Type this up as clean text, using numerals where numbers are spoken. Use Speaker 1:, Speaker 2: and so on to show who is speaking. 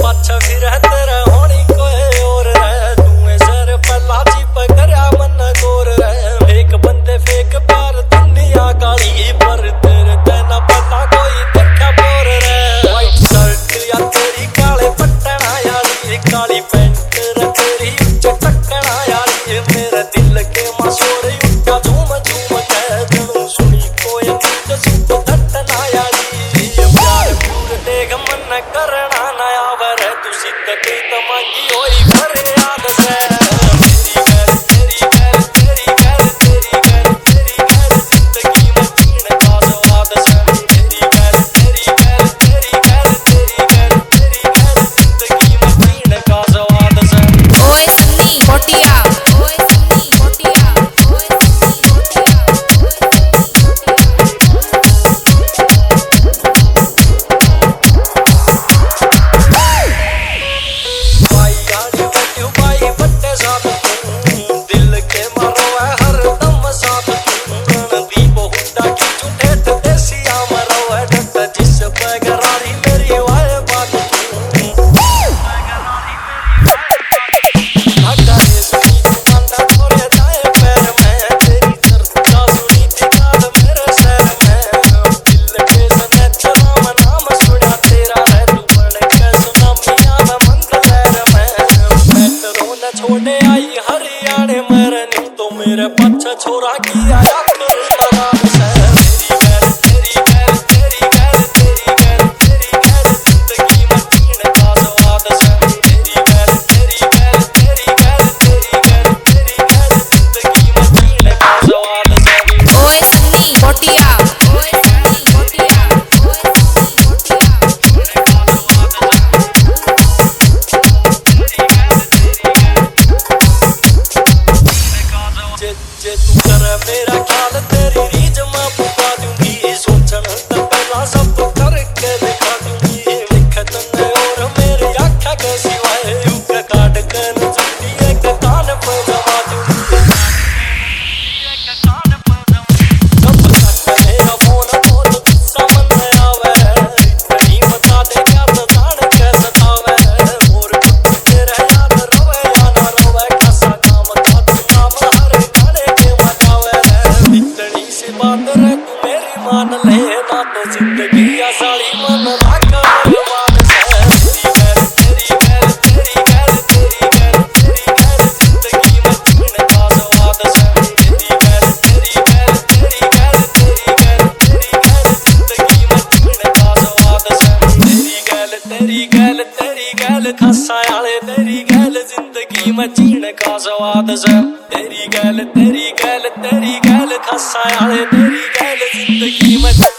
Speaker 1: पाछा फिर तेरा होनी कोई और रह तू सर पला चिप करया मन गोर रह एक बंदे फेक प्यार दुनिया काली पर तेरे तेना पला कोई देखा बोर रह वाइट शर्ट या तेरी काले पट्टना यारी काली पैंट रे तेरी चटकना यारी मेरे दिल के मशोर उठा झूम झूम के जनू सुनी कोई नींद सुत धटना यारी प्यार पूर देख मन करना नया वर तू सिद्ध के तमांगी होई भरे याद से छोड़े आई हरियाणे मरनी तो मेरे पछ छोरा की आया मेरा ख्याल तेरी रीझ मैं पुका दूंगी सोचन तो पहला सब करके दिखा दूंगी लिखत ने और मेरी आँखों के सिवाय युग काट के नजूरी एक कान पे जमा दूंगी जब तक मेरा फोन तो गुस्सा मन में आवे इतनी बता दे क्या तो जान के सतावे और तेरा याद रोवे या ना रोवे कैसा काम था तू नाम हर गाने के इतनी सी बात रे तू मेरी मान ले ना तो जिंदगी आसानी मन राख मान से तेरी गैल जिंदगी में जीने का स्वाद से तेरी गैल जिंदगी में जीने का स्वाद से तेरी गैल खसा आले तेरी गैल जिंदगी में जीने का स्वाद से तेरी गैल खसा आले तेरी गैल जिंदगी में